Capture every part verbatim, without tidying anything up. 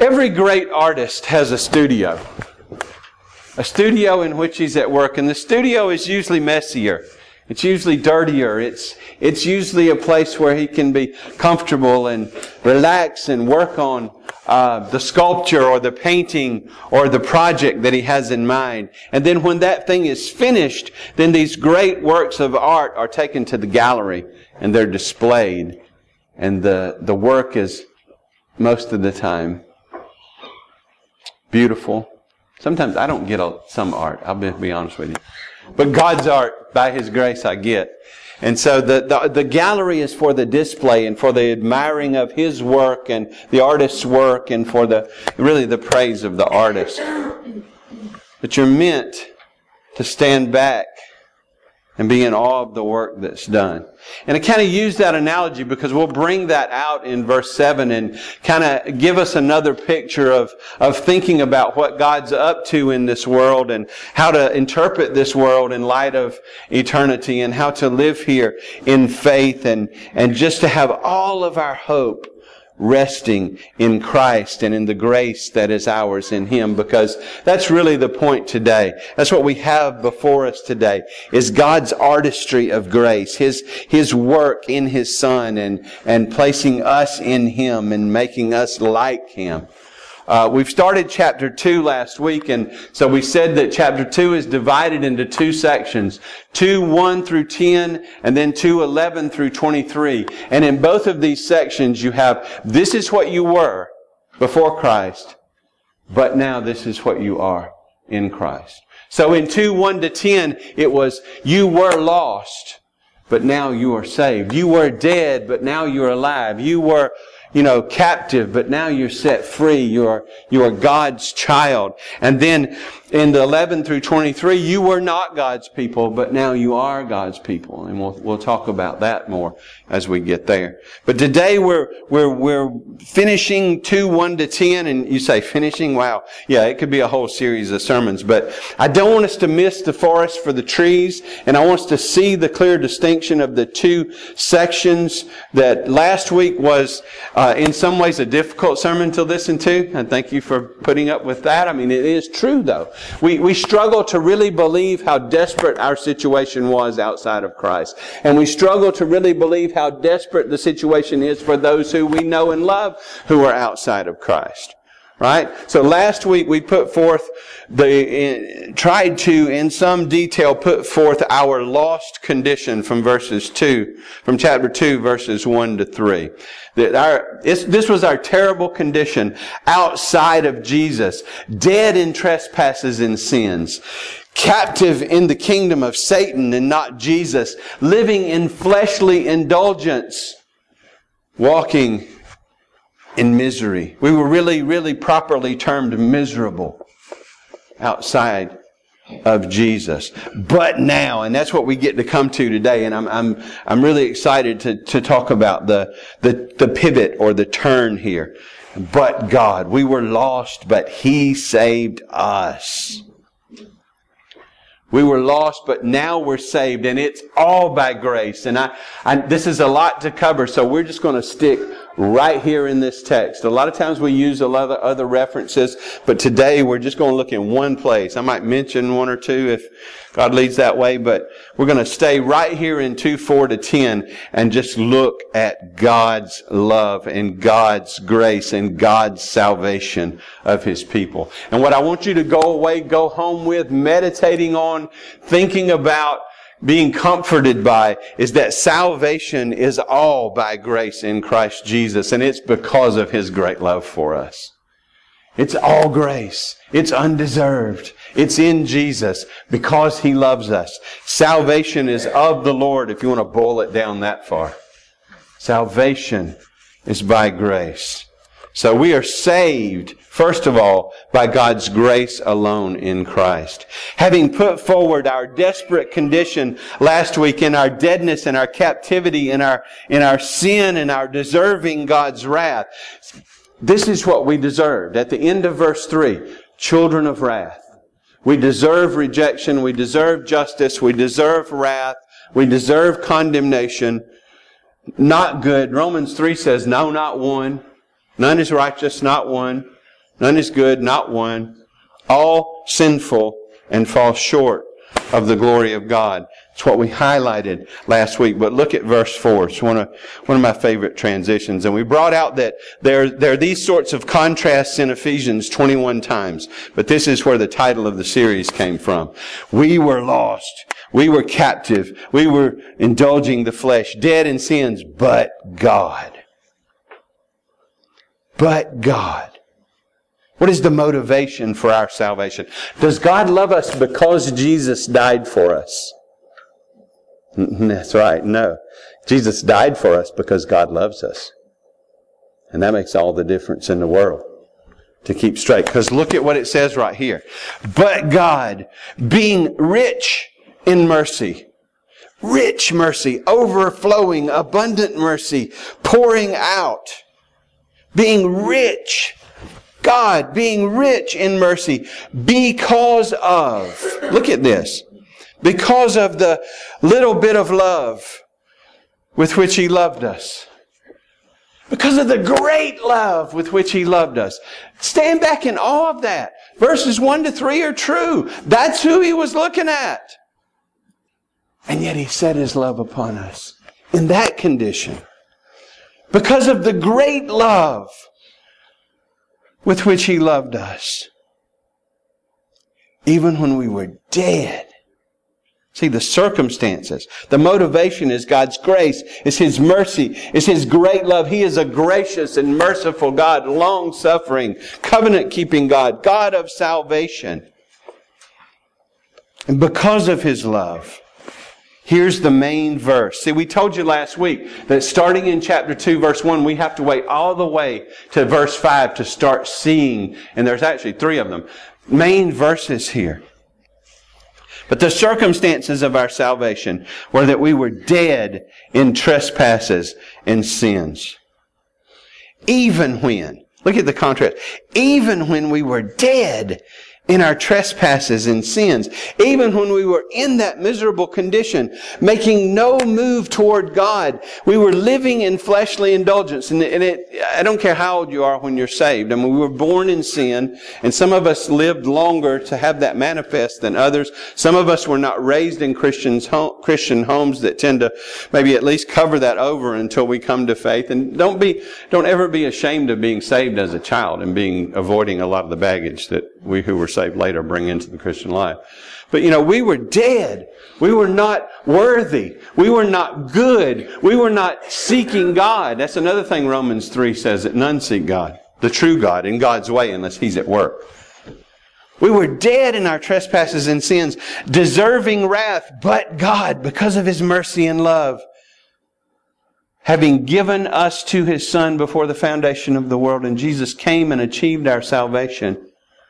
Every great artist has a studio. A studio in which he's at work. And the studio is usually messier. It's usually dirtier. It's it's usually a place where he can be comfortable and relax and work on uh, the sculpture or the painting or the project that he has in mind. And then when that thing is finished, then these great works of art are taken to the gallery and they're displayed. And the, the work is, most of the time, beautiful. Sometimes I don't get a, some art, I'll be, be honest with you. But God's art, by His grace, I get. And so the, the, the gallery is for the display and for the admiring of His work and the artist's work and for the really the praise of the artist. But you're meant to stand back and be in awe of the work that's done. And I kind of use that analogy because we'll bring that out in verse seven and kind of give us another picture of, of thinking about what God's up to in this world and how to interpret this world in light of eternity and how to live here in faith and, and just to have all of our hope resting in Christ and in the grace that is ours in Him, because that's really the point today. That's what we have before us today, is God's artistry of grace, His His work in His Son and, and placing us in Him and making us like Him. Uh, we've started chapter two last week, and so we said that chapter two is divided into two sections. two one through ten, and then two eleven through twenty-three. And in both of these sections you have, this is what you were before Christ, but now this is what you are in Christ. So in two one to ten, it was, you were lost, but now you are saved. You were dead, but now you're alive. You were You know, captive, but now you're set free. You are, you are God's child. And then in the eleven through twenty-three, you were not God's people, but now you are God's people. And we'll, we'll talk about that more as we get there. But today we're, we're, we're finishing two one to ten, and you say finishing? Wow. Yeah, it could be a whole series of sermons, but I don't want us to miss the forest for the trees, and I want us to see the clear distinction of the two sections that last week was, Uh, in some ways a difficult sermon to listen to, and thank you for putting up with that. I mean, it is true though. We, we struggle to really believe how desperate our situation was outside of Christ. And we struggle to really believe how desperate the situation is for those who we know and love who are outside of Christ. Right? So last week we put forth the, tried to in some detail put forth our lost condition from verses two, from chapter two, verses one to three. That our, this was our terrible condition outside of Jesus, dead in trespasses and sins, captive in the kingdom of Satan and not Jesus, living in fleshly indulgence, walking in misery. We were really, really properly termed miserable outside of Jesus. But now, and that's what we get to come to today, and I'm I'm I'm really excited to, to talk about the, the the pivot or the turn here. But God, we were lost, but He saved us. We were lost, but now we're saved, and it's all by grace. And I, I this is a lot to cover, so we're just going to stick right here in this text. A lot of times we use a lot of other references, but today we're just going to look in one place. I might mention one or two if God leads that way, but we're going to stay right here in two four to ten and just look at God's love and God's grace and God's salvation of His people. And what I want you to go away, go home with, meditating on, thinking about, being comforted by, is that salvation is all by grace in Christ Jesus, and it's because of His great love for us. It's all grace. It's undeserved. It's in Jesus because He loves us. Salvation is of the Lord, if you want to boil it down that far. Salvation is by grace. So we are saved, first of all, by God's grace alone in Christ. Having put forward our desperate condition last week in our deadness and our captivity, in our, in our sin and our deserving God's wrath, this is what we deserved. At the end of verse three, children of wrath. We deserve rejection. We deserve justice. We deserve wrath. We deserve condemnation. Not good. Romans three says, no, not one. None is righteous, not one. None is good, not one. All sinful and fall short of the glory of God. It's what we highlighted last week. But look at verse four. It's one of, one of my favorite transitions. And we brought out that there, there are these sorts of contrasts in Ephesians twenty-one times. But this is where the title of the series came from. We were lost. We were captive. We were indulging the flesh, dead in sins, but God. But God. What is the motivation for our salvation? Does God love us because Jesus died for us? That's right, no. Jesus died for us because God loves us. And that makes all the difference in the world to keep straight. Because look at what it says right here. But God, being rich in mercy, rich mercy, overflowing, abundant mercy, pouring out, being rich, God being rich in mercy because of, look at this, because of the little bit of love with which He loved us. Because of the great love with which He loved us. Stand back in awe of that. Verses one to three are true. That's who He was looking at. And yet He set His love upon us in that condition. Because of the great love with which He loved us. Even when we were dead. See, the circumstances, the motivation is God's grace, is His mercy, is His great love. He is a gracious and merciful God, long-suffering, covenant-keeping God, God of salvation. And because of His love, here's the main verse. See, we told you last week that starting in chapter two, verse one, we have to wait all the way to verse five to start seeing, and there's actually three of them, main verses here. But the circumstances of our salvation were that we were dead in trespasses and sins. Even when, look at the contrast, even when we were dead in our trespasses and sins, even when we were in that miserable condition, making no move toward God, we were living in fleshly indulgence. And, it, and it, I don't care how old you are when you're saved. I mean, we were born in sin, and some of us lived longer to have that manifest than others. Some of us were not raised in Christians, home, Christian homes that tend to maybe at least cover that over until we come to faith. And don't be, don't ever be ashamed of being saved as a child and being avoiding a lot of the baggage that we who were saved later bring into the Christian life. But you know, we were dead. We were not worthy. We were not good. We were not seeking God. That's another thing Romans three says, that none seek God, the true God, in God's way unless He's at work. We were dead in our trespasses and sins, deserving wrath, but God, because of His mercy and love, having given us to His Son before the foundation of the world, and Jesus came and achieved our salvation,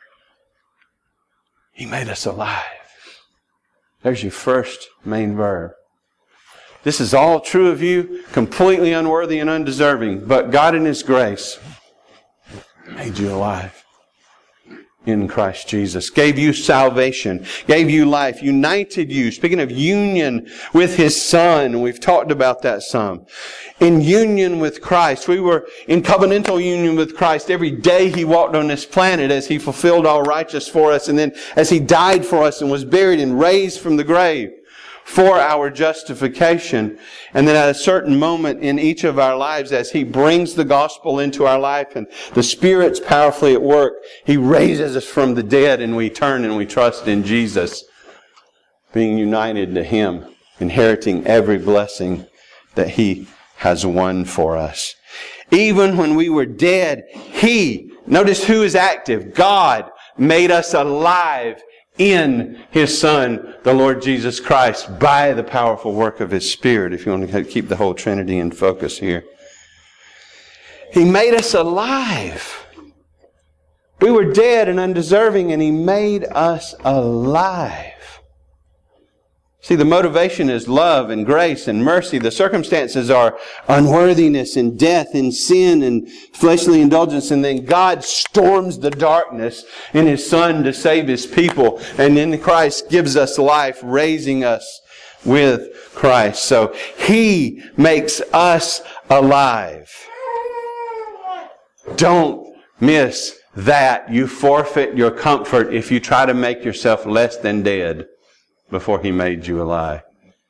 He made us alive. There's your first main verb. This is all true of you, completely unworthy and undeserving, but God in His grace made you alive in Christ Jesus. Gave you salvation, gave you life, united you. Speaking of union with His Son, we've talked about that some. In union with Christ. We were in covenantal union with Christ every day He walked on this planet as He fulfilled all righteousness for us, and then as He died for us and was buried and raised from the grave for our justification. And then at a certain moment in each of our lives, as He brings the gospel into our life and the Spirit's powerfully at work, He raises us from the dead and we turn and we trust in Jesus, being united to Him, inheriting every blessing that He has won for us. Even when we were dead, He, notice who is active, God made us alive in His Son, the Lord Jesus Christ, by the powerful work of His Spirit, if you want to keep the whole Trinity in focus here. He made us alive. We were dead and undeserving, and He made us alive. See, the motivation is love and grace and mercy. The circumstances are unworthiness and death and sin and fleshly indulgence. And then God storms the darkness in His Son to save His people. And then Christ gives us life, raising us with Christ. So He makes us alive. Don't miss that you forfeit your comfort if you try to make yourself less than dead before He made you alive.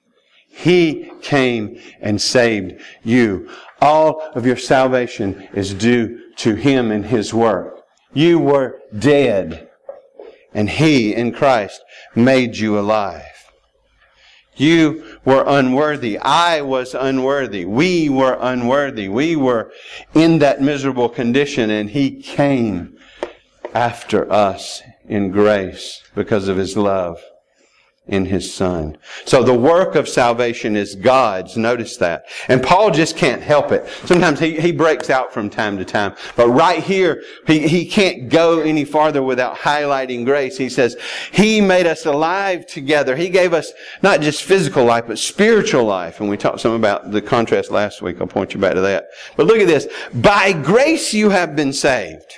He came and saved you. All of your salvation is due to Him and His work. You were dead, and He, in Christ, made you alive. You were unworthy. I was unworthy. We were unworthy. We were in that miserable condition, and He came after us in grace because of His love in His Son. So the work of salvation is God's. Notice that. And Paul just can't help it. Sometimes he, he breaks out from time to time. But right here, he, he can't go any farther without highlighting grace. He says, He made us alive together. He gave us not just physical life, but spiritual life. And we talked some about the contrast last week. I'll point you back to that. But look at this. By grace you have been saved.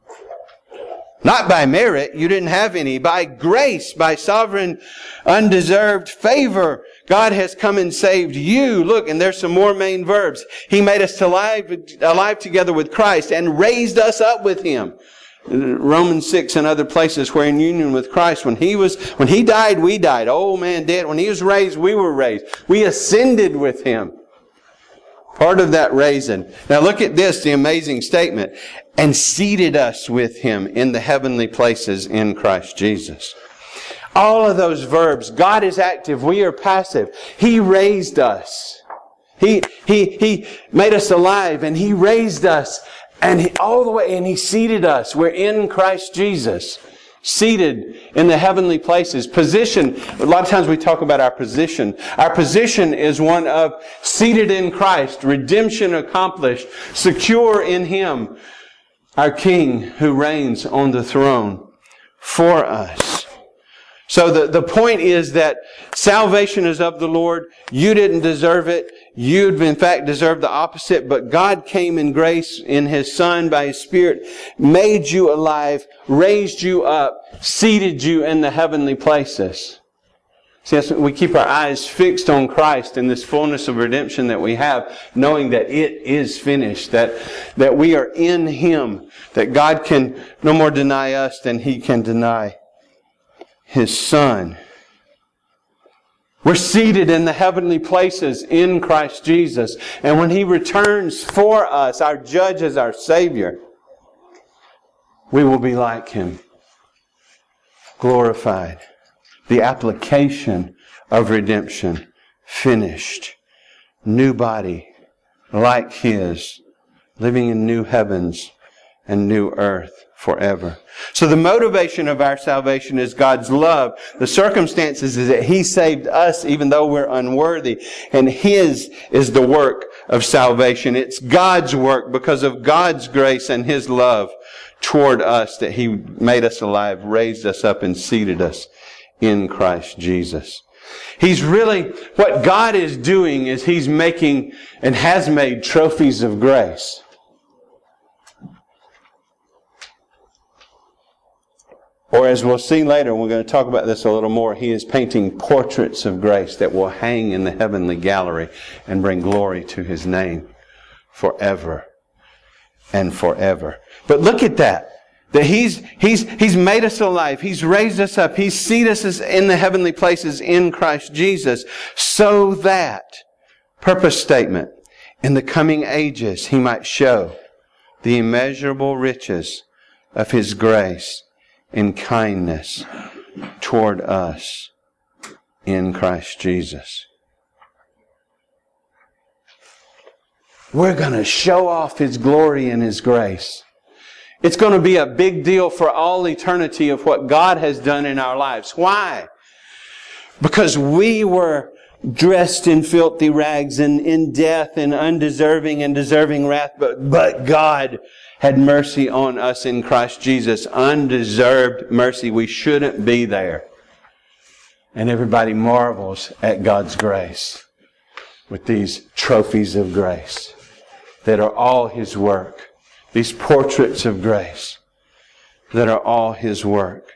Not by merit, you didn't have any. By grace, by sovereign, undeserved favor, God has come and saved you. Look, and there's some more main verbs. He made us alive, alive together with Christ and raised us up with Him. Romans six and other places where in union with Christ, when He was, when He died, we died. Old man dead. When He was raised, we were raised. We ascended with Him. Part of that raising. Now look at this, the amazing statement. And seated us with Him in the heavenly places in Christ Jesus. All of those verbs. God is active. We are passive. He raised us. He, He, He made us alive and He raised us. And he, all the way, and He seated us. We're in Christ Jesus. Seated in the heavenly places. Position. A lot of times we talk about our position. Our position is one of seated in Christ. Redemption accomplished. Secure in Him. Our King who reigns on the throne for us. So the, the point is that salvation is of the Lord. You didn't deserve it. You'd in fact deserved the opposite. But God came in grace in His Son by His Spirit, made you alive, raised you up, seated you in the heavenly places. See, we keep our eyes fixed on Christ and this fullness of redemption that we have, knowing that it is finished, that, that we are in Him, that God can no more deny us than He can deny His Son. We're seated in the heavenly places in Christ Jesus. And when He returns for us, our judge as our Savior, we will be like Him, glorified. The application of redemption finished. New body like His, living in new heavens and new earth forever. So the motivation of our salvation is God's love. The circumstances is that He saved us even though we're unworthy. And His is the work of salvation. It's God's work because of God's grace and His love toward us that He made us alive, raised us up and seated us in Christ Jesus. He's really, what God is doing is He's making and has made trophies of grace. Or as we'll see later, we're going to talk about this a little more, He is painting portraits of grace that will hang in the heavenly gallery and bring glory to His name forever and forever. But look at that. That He's, He's, He's made us alive. He's raised us up. He's seated us in the heavenly places in Christ Jesus so that, purpose statement, in the coming ages He might show the immeasurable riches of His grace and kindness toward us in Christ Jesus. We're going to show off His glory and His grace. It's going to be a big deal for all eternity of what God has done in our lives. Why? Because we were dressed in filthy rags and in death and undeserving and deserving wrath, but, but God had mercy on us in Christ Jesus. Undeserved mercy. We shouldn't be there. And everybody marvels at God's grace with these trophies of grace that are all His work. These portraits of grace that are all His work.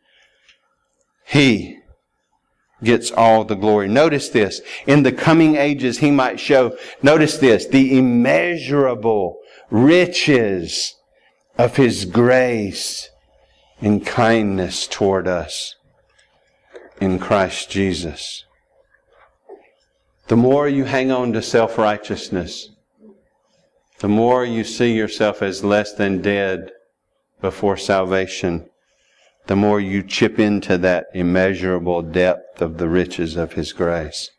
He gets all the glory. Notice this. In the coming ages He might show, notice this, the immeasurable riches of His grace and kindness toward us in Christ Jesus. The more you hang on to self-righteousness, the more you see yourself as less than dead before salvation, the more you chip into that immeasurable depth of the riches of His grace.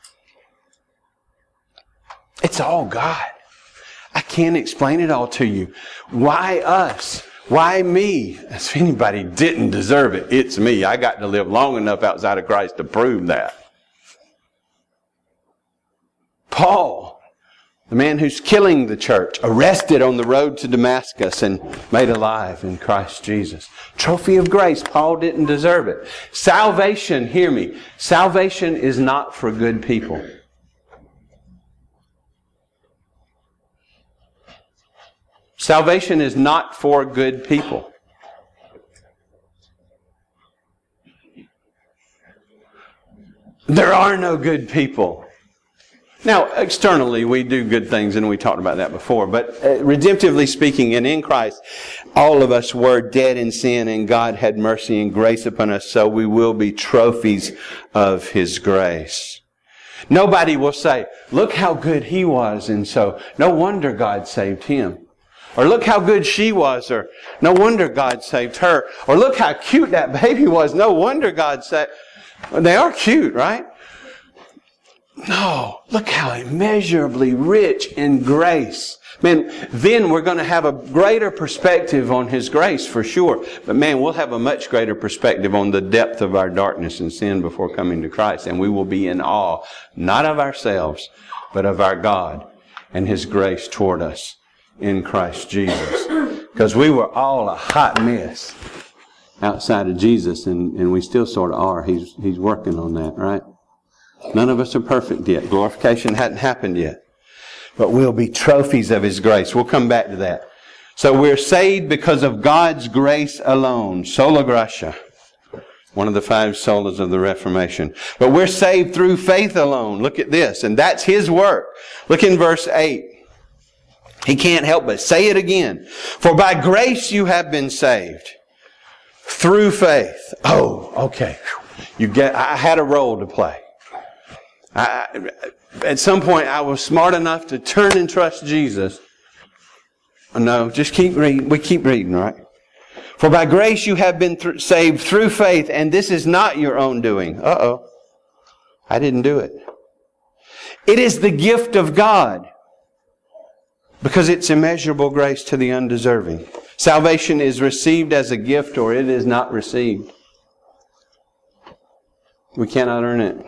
It's all God. I can't explain it all to you. Why us? Why me? If anybody didn't deserve it, it's me. I got to live long enough outside of Christ to prove that. Paul, the man who's killing the church, arrested on the road to Damascus and made alive in Christ Jesus. Trophy of grace. Paul didn't deserve it. Salvation, hear me, salvation is not for good people. Salvation is not for good people. There are no good people. Now, externally, we do good things, and we talked about that before. But uh, redemptively speaking, and in Christ, all of us were dead in sin, and God had mercy and grace upon us, so we will be trophies of His grace. Nobody will say, look how good he was, and so no wonder God saved him. Or look how good she was, or no wonder God saved her. Or look how cute that baby was, no wonder God saved. Well, they are cute, right? No, look how immeasurably rich in grace. Man, then we're going to have a greater perspective on His grace for sure. But man, we'll have a much greater perspective on the depth of our darkness and sin before coming to Christ. And we will be in awe, not of ourselves, but of our God and His grace toward us in Christ Jesus. Because we were all a hot mess outside of Jesus, and, and we still sort of are. He's, he's working on that, right? None of us are perfect yet. Glorification hadn't happened yet. But we'll be trophies of His grace. We'll come back to that. So we're saved because of God's grace alone. Sola gratia. One of the five solas of the Reformation. But we're saved through faith alone. Look at this. And that's His work. Look in verse eight. He can't help but say it again. For by grace you have been saved. Through faith. Oh, okay. You get. I had a role to play. I, at some point, I was smart enough to turn and trust Jesus. No, just keep reading. We keep reading, right? For by grace you have been th- saved through faith, and this is not your own doing. Uh-oh. I didn't do it. It is the gift of God, because it's immeasurable grace to the undeserving. Salvation is received as a gift, or it is not received. We cannot earn it.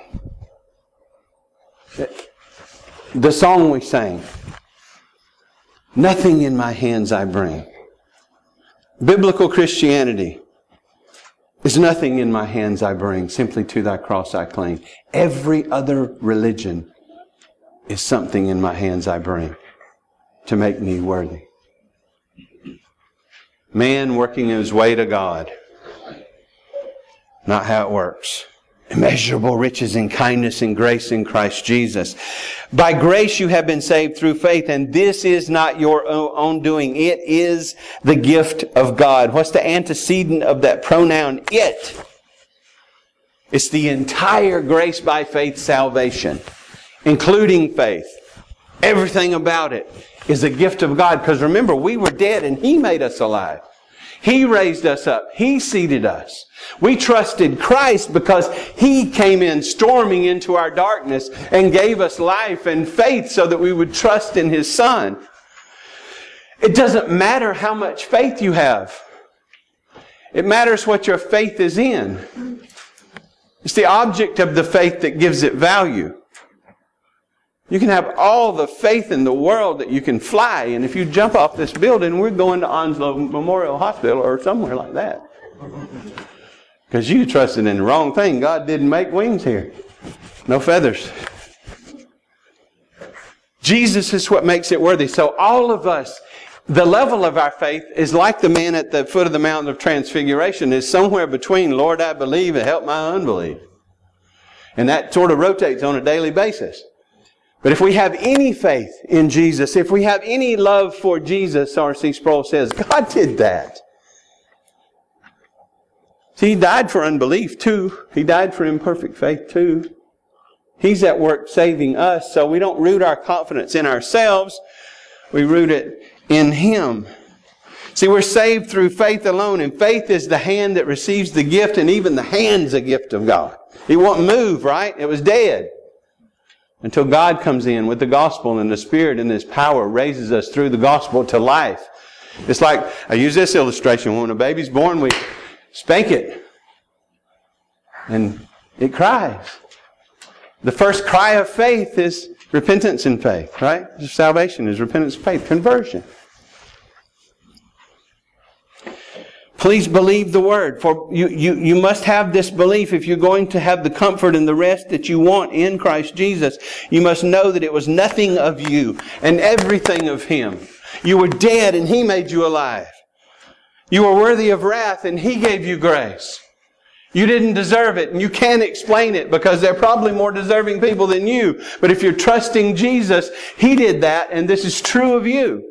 The song we sang, nothing in my hands I bring. Biblical Christianity is nothing in my hands I bring, simply to thy cross I cling. Every other religion is something in my hands I bring to make me worthy. Man working his way to God. Not how it works. Immeasurable riches and kindness and grace in Christ Jesus. By grace you have been saved through faith, and this is not your own doing. It is the gift of God. What's the antecedent of that pronoun it? It's the entire grace by faith salvation, including faith. Everything about it is a gift of God. Because remember, we were dead and He made us alive. He raised us up. He seated us. We trusted Christ because He came in storming into our darkness and gave us life and faith so that we would trust in His Son. It doesn't matter how much faith you have. It matters what your faith is in. It's the object of the faith that gives it value. You can have all the faith in the world that you can fly, and if you jump off this building, we're going to Onslow Memorial Hospital or somewhere like that. Because you trusted in the wrong thing. God didn't make wings here. No feathers. Jesus is what makes it worthy. So all of us, the level of our faith is like the man at the foot of the mountain of transfiguration, is somewhere between, Lord, I believe, and help my unbelief. And that sort of rotates on a daily basis. But if we have any faith in Jesus, if we have any love for Jesus, R C Sproul says, God did that. See, He died for unbelief too. He died for imperfect faith too. He's at work saving us, so we don't root our confidence in ourselves. We root it in Him. See, we're saved through faith alone, and faith is the hand that receives the gift, and even the hand's a gift of God. It won't move, right? It was dead. Until God comes in with the gospel, and the Spirit and His power raises us through the gospel to life. It's like, I use this illustration. When a baby's born, we spank it. And it cries. The first cry of faith is repentance and faith, right? Salvation is repentance and faith. Conversion. Please believe the Word. For you, you, you must have this belief if you're going to have the comfort and the rest that you want in Christ Jesus. You must know that it was nothing of you and everything of Him. You were dead and He made you alive. You were worthy of wrath and He gave you grace. You didn't deserve it and you can't explain it because there are probably more deserving people than you. But if you're trusting Jesus, He did that, and this is true of you.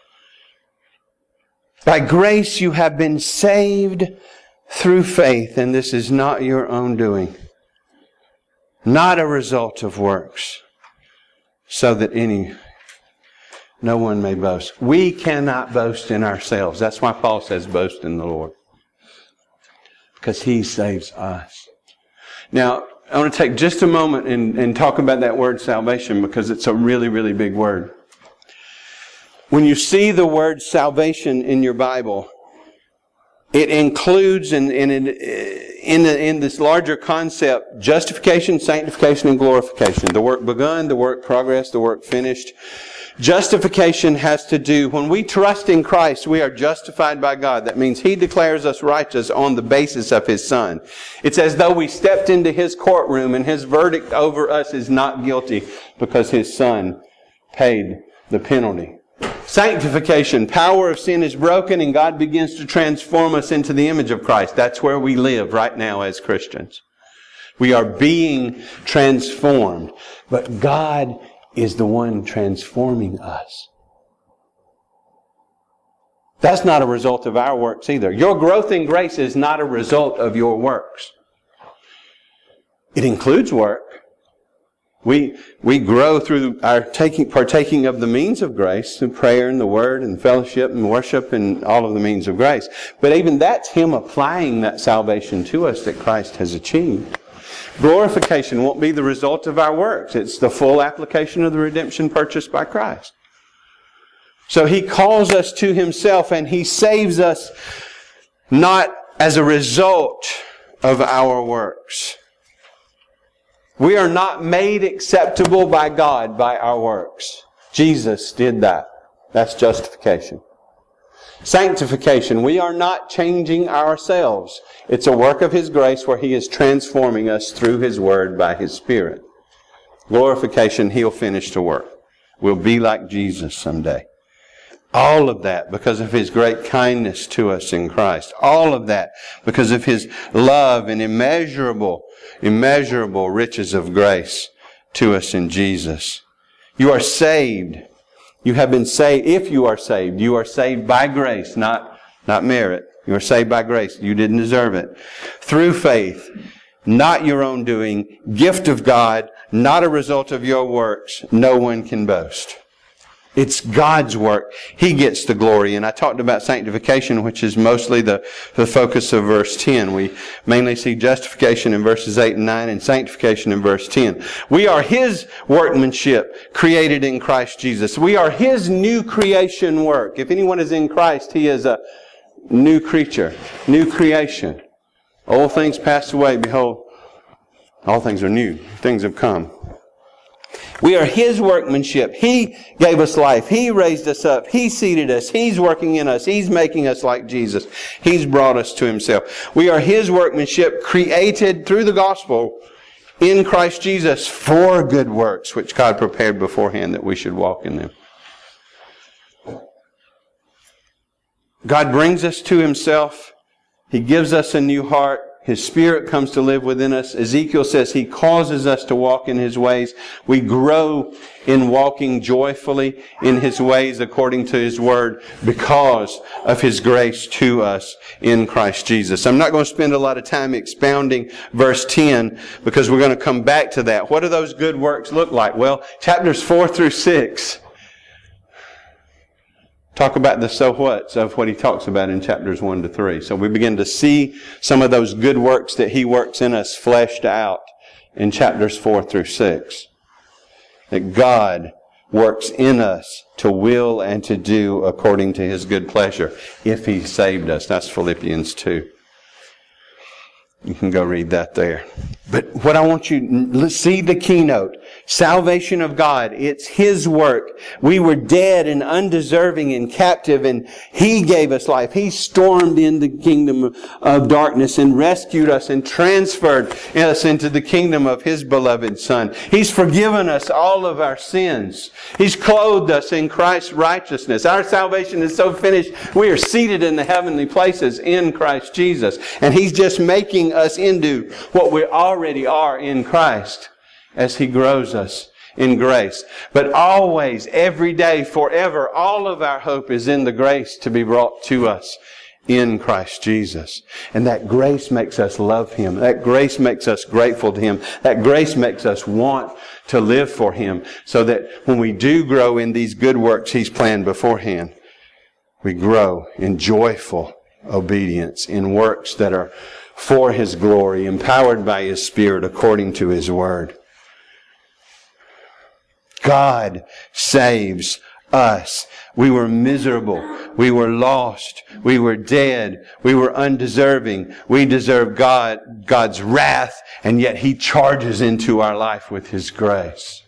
By grace you have been saved through faith, and this is not your own doing, not a result of works, so that any, no one may boast. We cannot boast in ourselves. That's why Paul says boast in the Lord. Because He saves us. Now, I want to take just a moment and, and talk about that word salvation, because it's a really, really big word. When you see the word salvation in your Bible, it includes in, in, in, in, in this larger concept justification, sanctification, and glorification. The work begun, the work progressed, the work finished. Justification has to do, when we trust in Christ, we are justified by God. That means He declares us righteous on the basis of His Son. It's as though we stepped into His courtroom and His verdict over us is not guilty because His Son paid the penalty. Sanctification, power of sin is broken and God begins to transform us into the image of Christ. That's where we live right now as Christians. We are being transformed. But God is the one transforming us. That's not a result of our works either. Your growth in grace is not a result of your works. It includes work. We we grow through our taking partaking of the means of grace, through prayer and the Word and fellowship and worship and all of the means of grace. But even that's Him applying that salvation to us that Christ has achieved. Glorification won't be the result of our works. It's the full application of the redemption purchased by Christ. So He calls us to Himself and He saves us not as a result of our works. We are not made acceptable by God by our works. Jesus did that. That's justification. Sanctification. We are not changing ourselves. It's a work of His grace where He is transforming us through His Word by His Spirit. Glorification, He'll finish the work. We'll be like Jesus someday. All of that because of His great kindness to us in Christ. All of that because of His love and immeasurable, immeasurable riches of grace to us in Jesus. You are saved. You have been saved. If you are saved, you are saved by grace, not, not merit. You are saved by grace. You didn't deserve it. Through faith, not your own doing, gift of God, not a result of your works. No one can boast. It's God's work. He gets the glory. And I talked about sanctification, which is mostly the, the focus of verse ten. We mainly see justification in verses eight and nine and sanctification in verse ten. We are His workmanship created in Christ Jesus. We are His new creation work. If anyone is in Christ, he is a new creature, new creation. Old things passed away. Behold, all things are new. Things have come. We are His workmanship. He gave us life. He raised us up. He seated us. He's working in us. He's making us like Jesus. He's brought us to Himself. We are His workmanship created through the gospel in Christ Jesus for good works, which God prepared beforehand that we should walk in them. God brings us to Himself. He gives us a new heart. His Spirit comes to live within us. Ezekiel says He causes us to walk in His ways. We grow in walking joyfully in His ways according to His Word because of His grace to us in Christ Jesus. I'm not going to spend a lot of time expounding verse ten because we're going to come back to that. What do those good works look like? Well, chapters four through six talk about the so whats of what he talks about in chapters one to three. So we begin to see some of those good works that He works in us fleshed out in chapters four through six. That God works in us to will and to do according to His good pleasure if He saved us. That's Philippians two. You can go read that there. But what I want you to see the keynote. Salvation of God. It's His work. We were dead and undeserving and captive, and He gave us life. He stormed in the kingdom of darkness and rescued us and transferred us into the kingdom of His beloved Son. He's forgiven us all of our sins. He's clothed us in Christ's righteousness. Our salvation is so finished, we are seated in the heavenly places in Christ Jesus. And He's just making us into what we already are in Christ as He grows us in grace. But always, every day, forever, all of our hope is in the grace to be brought to us in Christ Jesus. And that grace makes us love Him. That grace makes us grateful to Him. That grace makes us want to live for Him. So that when we do grow in these good works He's planned beforehand, we grow in joyful obedience, in works that are for His glory, empowered by His Spirit according to His Word. God saves us. We were miserable. We were lost. We were dead. We were undeserving. We deserve God, God's wrath, and yet He charges into our life with His grace.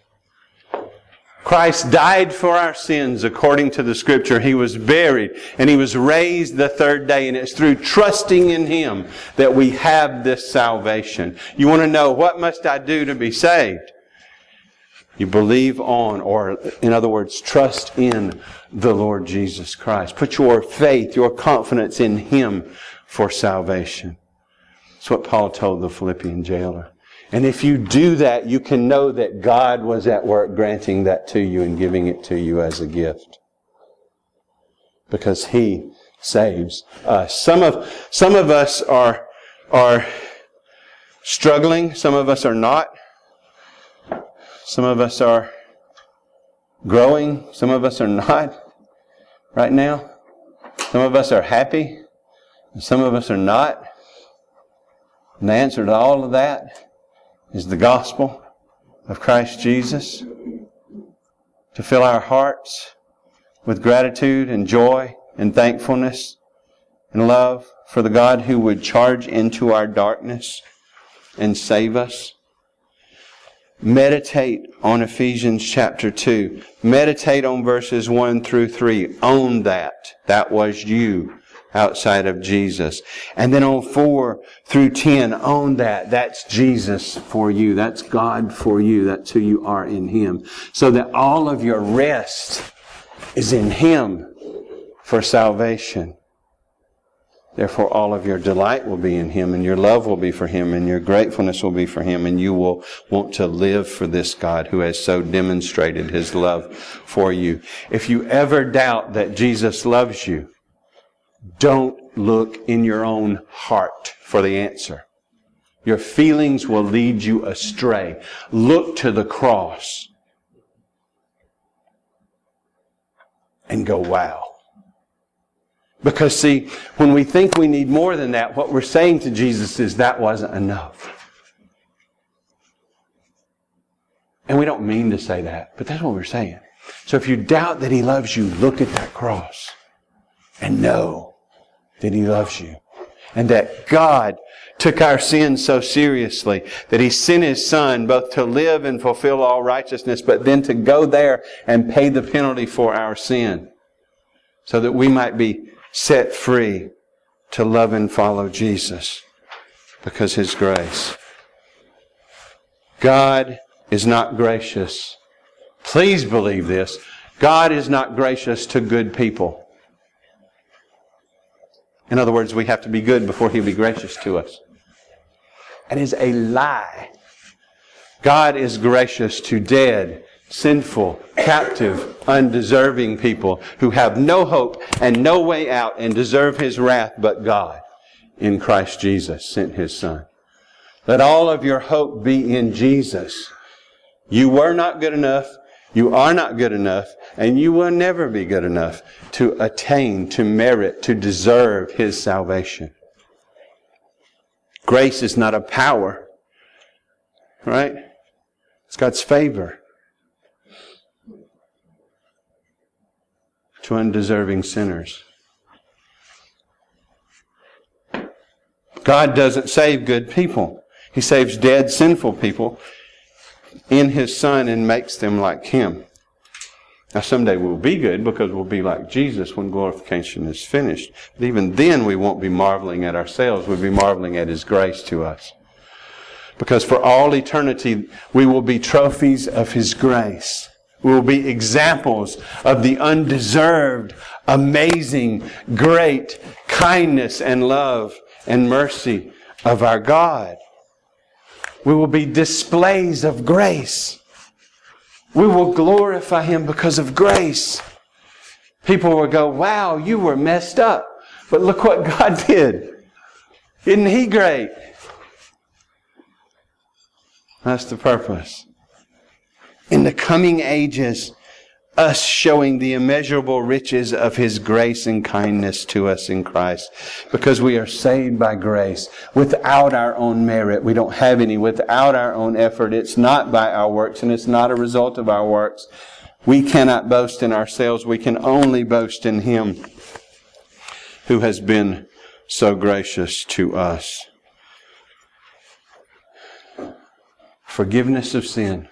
Christ died for our sins according to the Scripture. He was buried and He was raised the third day. And it's through trusting in Him that we have this salvation. You want to know, what must I do to be saved? You believe on, or in other words, trust in the Lord Jesus Christ. Put your faith, your confidence in Him for salvation. That's what Paul told the Philippian jailer. And if you do that, you can know that God was at work granting that to you and giving it to you as a gift. Because He saves us. Some of, some of us are, are struggling. Some of us are not. Some of us are growing. Some of us are not right now. Some of us are happy. And some of us are not. And the answer to all of that is the gospel of Christ Jesus. To fill our hearts with gratitude and joy and thankfulness and love for the God who would charge into our darkness and save us. Meditate on Ephesians chapter two. Meditate on verses one through three. Own that. That was you outside of Jesus. And then on four through ten, own that. That's Jesus for you. That's God for you. That's who you are in Him. So that all of your rest is in Him for salvation. Therefore, all of your delight will be in Him, and your love will be for Him, and your gratefulness will be for Him, and you will want to live for this God who has so demonstrated His love for you. If you ever doubt that Jesus loves you, don't look in your own heart for the answer. Your feelings will lead you astray. Look to the cross and go, wow. Because see, when we think we need more than that, what we're saying to Jesus is that wasn't enough. And we don't mean to say that, but that's what we're saying. So if you doubt that He loves you, look at that cross and know that He loves you. And that God took our sins so seriously that He sent His Son both to live and fulfill all righteousness, but then to go there and pay the penalty for our sin so that we might be set free to love and follow Jesus because His grace. God is not gracious. Please believe this. God is not gracious to good people. In other words, we have to be good before He'll be gracious to us. That is a lie. God is gracious to dead, sinful, captive, undeserving people who have no hope and no way out and deserve His wrath, but God in Christ Jesus sent His Son. Let all of your hope be in Jesus. You were not good enough, you are not good enough, and you will never be good enough to attain, to merit, to deserve His salvation. Grace is not a power, right? It's God's favor to undeserving sinners. God doesn't save good people. He saves dead, sinful people in His Son and makes them like Him. Now someday we'll be good because we'll be like Jesus when glorification is finished. But even then we won't be marveling at ourselves. We'll be marveling at His grace to us. Because for all eternity we will be trophies of His grace. We will be examples of the undeserved, amazing, great kindness and love and mercy of our God. We will be displays of grace. We will glorify Him because of grace. People will go, wow, you were messed up, but look what God did. Isn't He great? That's the purpose. In the coming ages, us showing the immeasurable riches of His grace and kindness to us in Christ. Because we are saved by grace without our own merit. We don't have any without our own effort. It's not by our works and it's not a result of our works. We cannot boast in ourselves. We can only boast in Him who has been so gracious to us. Forgiveness of sin.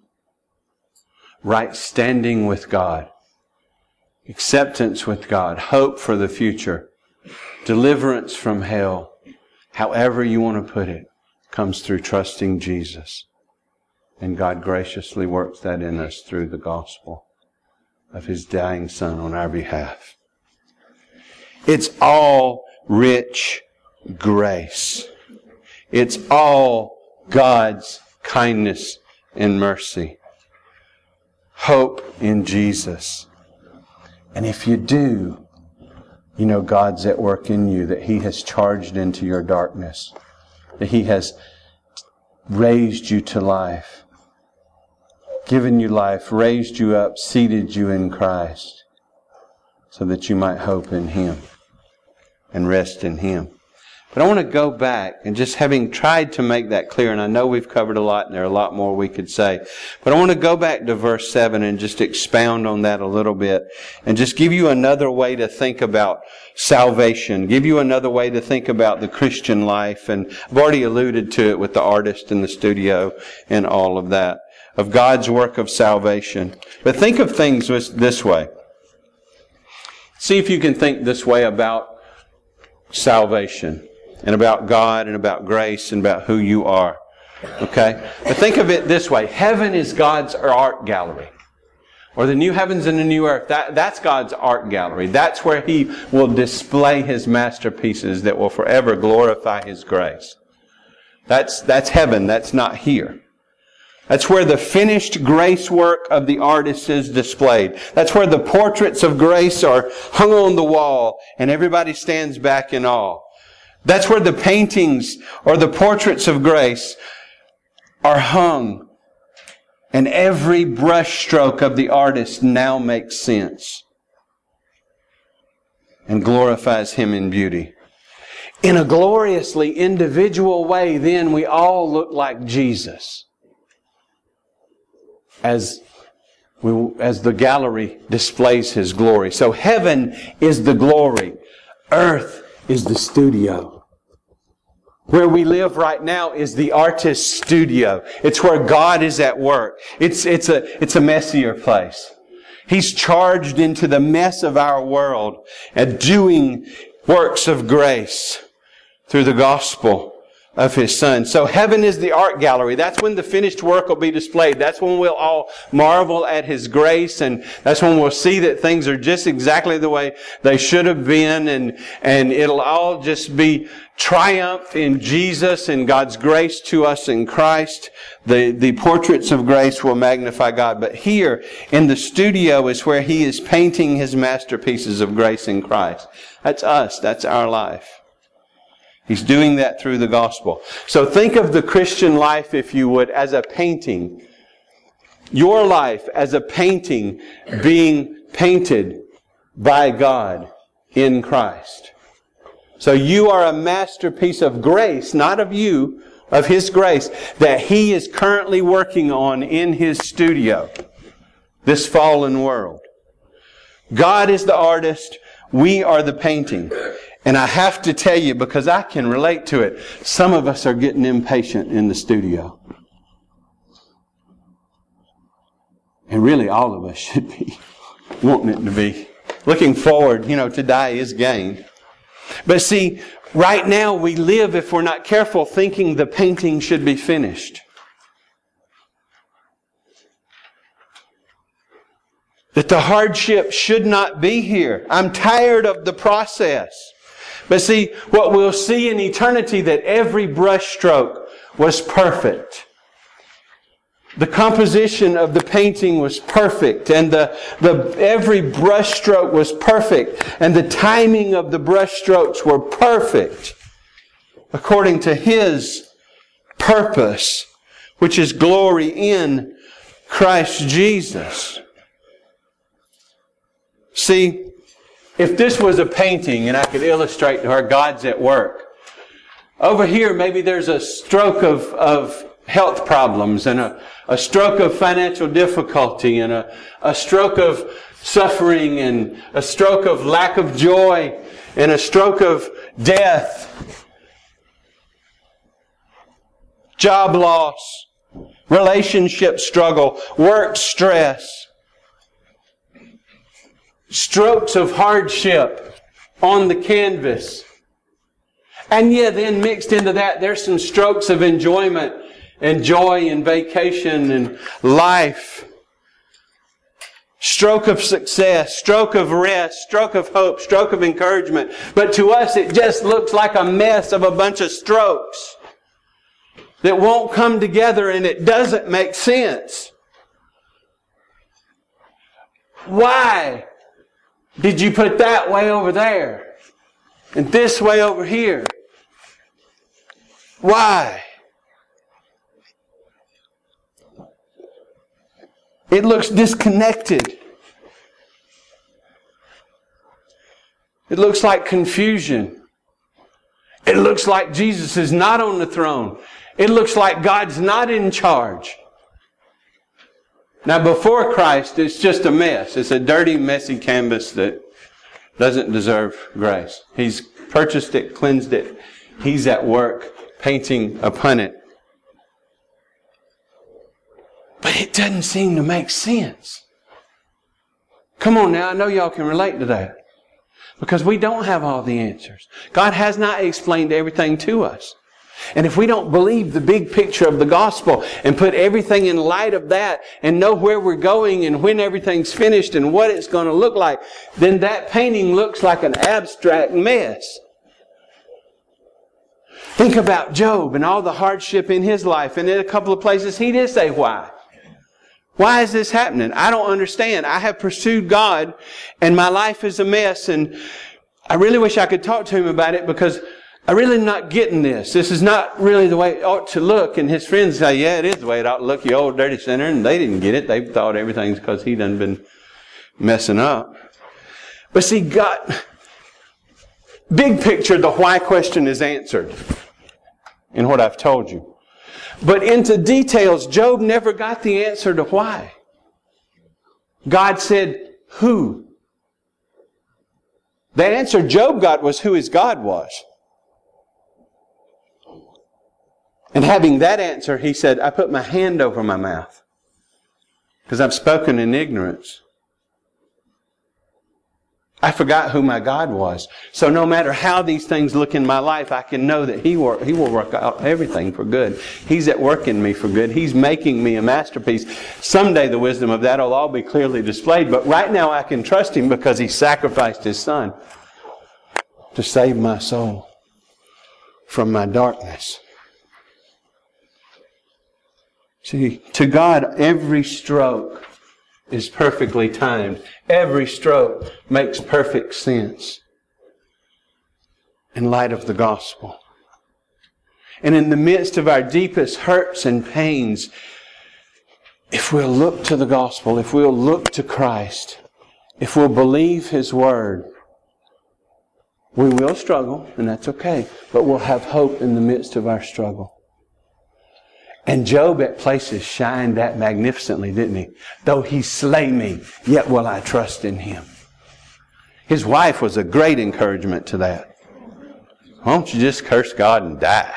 Right standing with God. Acceptance with God. Hope for the future. Deliverance from hell. However you want to put it, comes through trusting Jesus. And God graciously works that in us through the gospel of His dying Son on our behalf. It's all rich grace. It's all God's kindness and mercy. Hope in Jesus. And if you do, you know God's at work in you, that He has charged into your darkness, that He has raised you to life, given you life, raised you up, seated you in Christ, so that you might hope in Him and rest in Him. But I want to go back and just having tried to make that clear, and I know we've covered a lot and there are a lot more we could say, but I want to go back to verse seven and just expound on that a little bit and just give you another way to think about salvation, give you another way to think about the Christian life. And I've already alluded to it with the artist in the studio and all of that, of God's work of salvation. But think of things this way. See if you can think this way about salvation. And about God and about grace and about who you are. Okay? But think of it this way. Heaven is God's art gallery. Or the new heavens and the new earth. That, that's God's art gallery. That's where He will display His masterpieces that will forever glorify His grace. That's, that's heaven. That's not here. That's where the finished grace work of the artist is displayed. That's where the portraits of grace are hung on the wall and everybody stands back in awe. That's where the paintings or the portraits of grace are hung. And every brush stroke of the artist now makes sense. And glorifies Him in beauty. In a gloriously individual way, then we all look like Jesus. As we, as the gallery displays His glory. So heaven is the glory. Earth is the studio. Where we live right now is the artist's studio. It's where God is at work. It's, it's a, it's a messier place. He's charged into the mess of our world and doing works of grace through the gospel of His Son. So heaven is the art gallery. That's when the finished work will be displayed. That's when we'll all marvel at His grace, and that's when we'll see that things are just exactly the way they should have been, and, and it'll all just be triumph in Jesus and God's grace to us in Christ. The, the portraits of grace will magnify God. But here in the studio is where He is painting His masterpieces of grace in Christ. That's us. That's our life. He's doing that through the gospel. So think of the Christian life, if you would, as a painting. Your life as a painting being painted by God in Christ. So you are a masterpiece of grace, not of you, of His grace, that He is currently working on in His studio, this fallen world. God is the artist. We are the painting. And I have to tell you, because I can relate to it, some of us are getting impatient in the studio. And really all of us should be wanting it to be. Looking forward, you know, to die is gain. But see, right now we live, if we're not careful, thinking the painting should be finished. That the hardship should not be here. I'm tired of the process. But see, what we'll see in eternity, that every brushstroke was perfect. The composition of the painting was perfect, and the, the every brushstroke was perfect, and the timing of the brushstrokes were perfect, according to His purpose, which is glory in Christ Jesus. See, if this was a painting and I could illustrate to her God's at work, over here maybe there's a stroke of, of health problems, and a, a stroke of financial difficulty, and a, a stroke of suffering, and a stroke of lack of joy, and a stroke of death, job loss, relationship struggle, work stress. Strokes of hardship on the canvas. And yeah, then mixed into that, there's some strokes of enjoyment and joy and vacation and life. Stroke of success, stroke of rest, stroke of hope, stroke of encouragement. But to us, it just looks like a mess of a bunch of strokes that won't come together, and it doesn't make sense. Why did you put that way over there and this way over here? Why? It looks disconnected. It looks like confusion. It looks like Jesus is not on the throne. It looks like God's not in charge. Now, before Christ, it's just a mess. It's a dirty, messy canvas that doesn't deserve grace. He's purchased it, cleansed it. He's at work painting upon it. But it doesn't seem to make sense. Come on now, I know y'all can relate to that. Because we don't have all the answers. God has not explained everything to us. And if we don't believe the big picture of the gospel and put everything in light of that and know where we're going and when everything's finished and what it's going to look like, then that painting looks like an abstract mess. Think about Job and all the hardship in his life. And in a couple of places he did say, why? Why is this happening? I don't understand. I have pursued God and my life is a mess, and I really wish I could talk to Him about it, because I really am not getting this. This is not really the way it ought to look. And his friends say, yeah, it is the way it ought to look, you old dirty sinner. And they didn't get it. They thought everything's because he done been messing up. But see, God, big picture, the why question is answered in what I've told you. But into details, Job never got the answer to why. God said, who? The answer Job got was who his God was. And having that answer, he said, I put my hand over my mouth because I've spoken in ignorance. I forgot who my God was. So no matter how these things look in my life, I can know that He will, He will work out everything for good. He's at work in me for good. He's making me a masterpiece. Someday the wisdom of that will all be clearly displayed. But right now I can trust Him because He sacrificed His Son to save my soul from my darkness. See, to God, every stroke is perfectly timed. Every stroke makes perfect sense in light of the gospel. And in the midst of our deepest hurts and pains, if we'll look to the gospel, if we'll look to Christ, if we'll believe His Word, we will struggle, and that's okay, but we'll have hope in the midst of our struggle. And Job at places shined that magnificently, didn't he? Though He slay me, yet will I trust in Him. His wife was a great encouragement to that. Why don't you just curse God and die?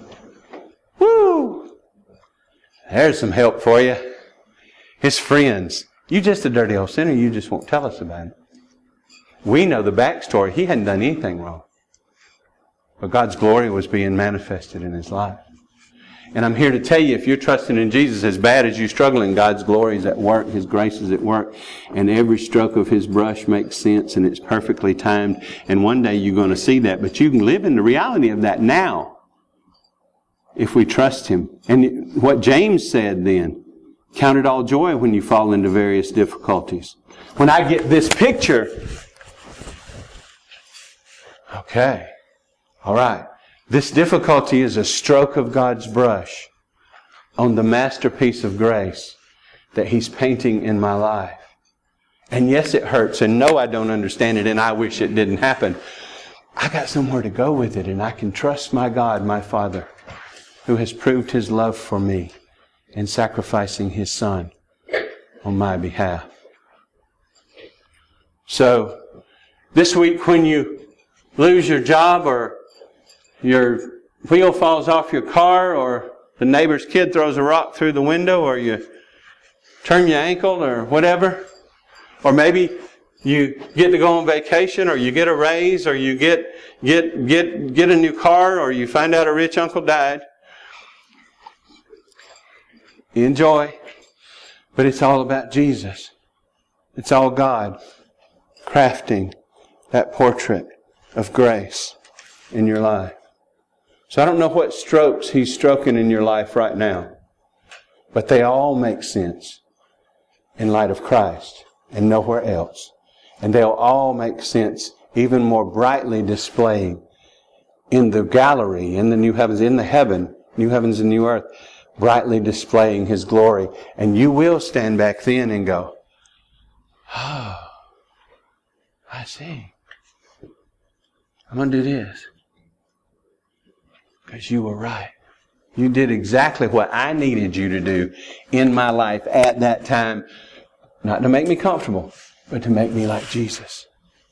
Woo! There's some help for you. His friends. You just a dirty old sinner, you just won't tell us about it. We know the backstory. He hadn't done anything wrong. But God's glory was being manifested in his life. And I'm here to tell you, if you're trusting in Jesus, as bad as you're struggling, God's glory is at work. His grace is at work. And every stroke of His brush makes sense and it's perfectly timed. And one day you're going to see that. But you can live in the reality of that now if we trust Him. And what James said then, count it all joy when you fall into various difficulties. When I get this picture, okay, all right. This difficulty is a stroke of God's brush on the masterpiece of grace that He's painting in my life. And yes, it hurts. And no, I don't understand it. And I wish it didn't happen. I got somewhere to go with it. And I can trust my God, my Father, who has proved His love for me in sacrificing His Son on my behalf. So, this week when you lose your job or your wheel falls off your car, or the neighbor's kid throws a rock through the window, or you turn your ankle or whatever, or maybe you get to go on vacation, or you get a raise, or you get get get get a new car, or you find out a rich uncle died. Enjoy. But it's all about Jesus. It's all God crafting that portrait of grace in your life. So I don't know what strokes He's stroking in your life right now, but they all make sense in light of Christ and nowhere else. And they'll all make sense even more brightly displayed in the gallery, in the new heavens, in the heaven, new heavens and new earth, brightly displaying His glory. And you will stand back then and go, oh, I see. I'm going to do this. Because you were right. You did exactly what I needed you to do in my life at that time. Not to make me comfortable, but to make me like Jesus.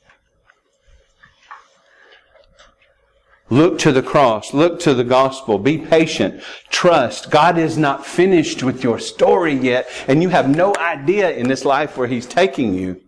Look to the cross. Look to the gospel. Be patient. Trust. God is not finished with your story yet, and you have no idea in this life where He's taking you.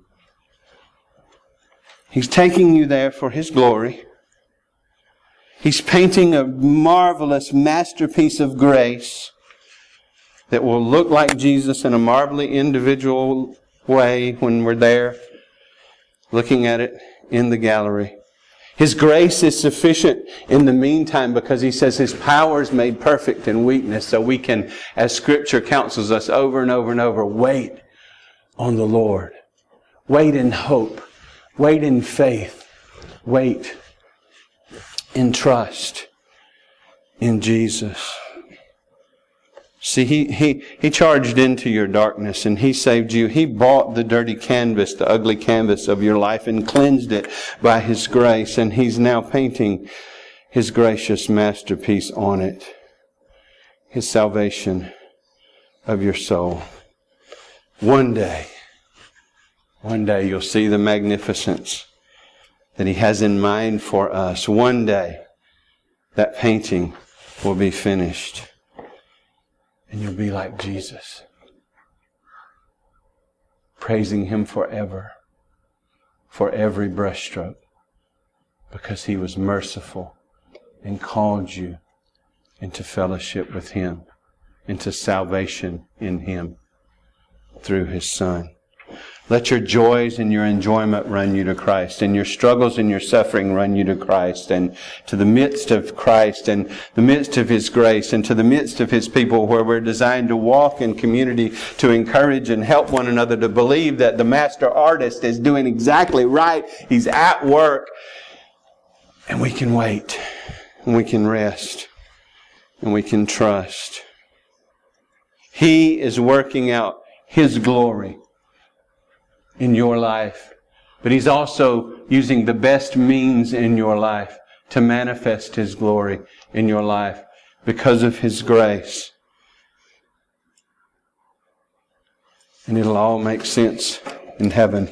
He's taking you there for His glory. He's painting a marvelous masterpiece of grace that will look like Jesus in a marvelously individual way when we're there looking at it in the gallery. His grace is sufficient in the meantime because He says His power is made perfect in weakness. So we can, as Scripture counsels us over and over and over, wait on the Lord. Wait in hope. Wait in faith. Wait in trust in Jesus. See, he, he, he charged into your darkness and He saved you. He bought the dirty canvas, the ugly canvas of your life and cleansed it by His grace. And He's now painting His gracious masterpiece on it. His salvation of your soul. One day, one day you'll see the magnificence that He has in mind for us. One day, that painting will be finished. And you'll be like Jesus. Praising Him forever for every breaststroke, because He was merciful and called you into fellowship with Him, into salvation in Him through His Son. Let your joys and your enjoyment run you to Christ, and your struggles and your suffering run you to Christ, and to the midst of Christ, and the midst of His grace, and to the midst of His people, where we're designed to walk in community, to encourage and help one another, to believe that the master artist is doing exactly right. He's at work. And we can wait, and we can rest, and we can trust. He is working out His glory in your life, but He's also using the best means in your life to manifest His glory in your life because of His grace. And it'll all make sense in heaven.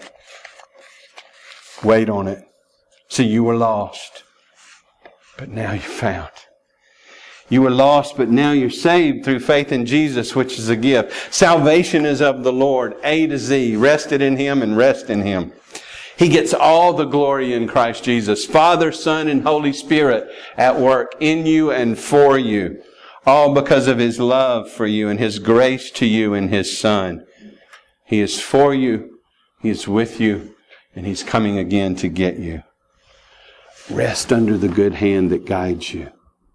Wait on it. See, you were lost, but now you're found. You were lost, but now you're saved through faith in Jesus, which is a gift. Salvation is of the Lord, A to Z. Rested in Him and rest in Him. He gets all the glory in Christ Jesus. Father, Son, and Holy Spirit at work in you and for you. All because of His love for you and His grace to you in His Son. He is for you, He is with you, and He's coming again to get you. Rest under the good hand that guides you.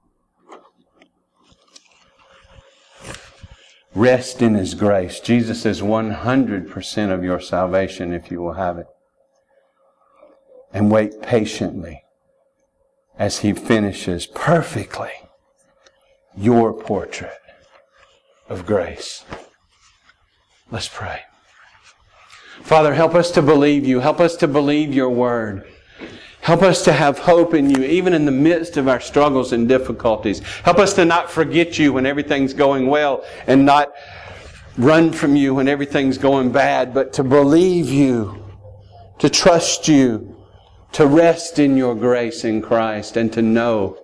Rest in His grace. Jesus is one hundred percent of your salvation if you will have it. And wait patiently as He finishes perfectly your portrait of grace. Let's pray. Father, help us to believe You. Help us to believe Your Word. Help us to have hope in You, even in the midst of our struggles and difficulties. Help us to not forget You when everything's going well and not run from You when everything's going bad, but to believe You, to trust You, to rest in Your grace in Christ, and to know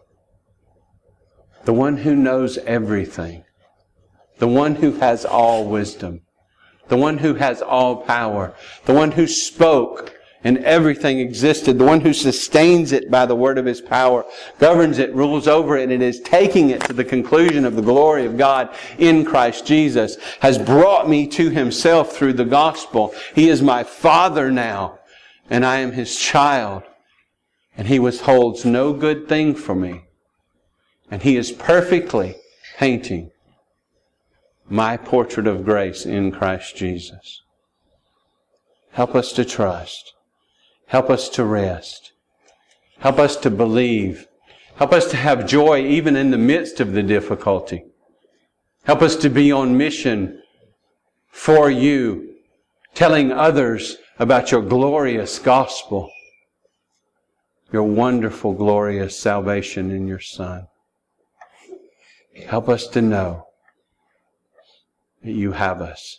the One who knows everything, the One who has all wisdom, the One who has all power, the One who spoke and everything existed, the One who sustains it by the word of His power, governs it, rules over it, and is taking it to the conclusion of the glory of God in Christ Jesus, has brought me to Himself through the gospel. He is my Father now, and I am His child, and He withholds no good thing from me, and He is perfectly painting my portrait of grace in Christ Jesus. Help us to trust. Help us to rest. Help us to believe. Help us to have joy even in the midst of the difficulty. Help us to be on mission for You, telling others about Your glorious gospel, Your wonderful, glorious salvation in Your Son. Help us to know that You have us.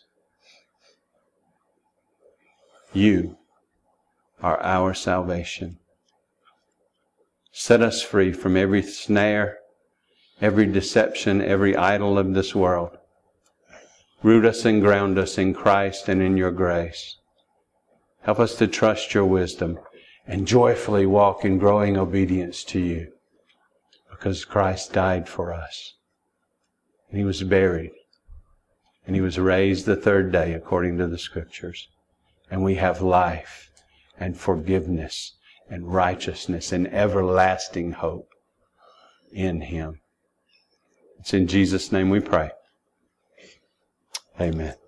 You are our salvation. Set us free from every snare, every deception, every idol of this world. Root us and ground us in Christ and in Your grace. Help us to trust Your wisdom and joyfully walk in growing obedience to You, because Christ died for us. And He was buried. And He was raised the third day according to the Scriptures. And we have life and forgiveness and righteousness and everlasting hope in Him. It's in Jesus' name we pray. Amen.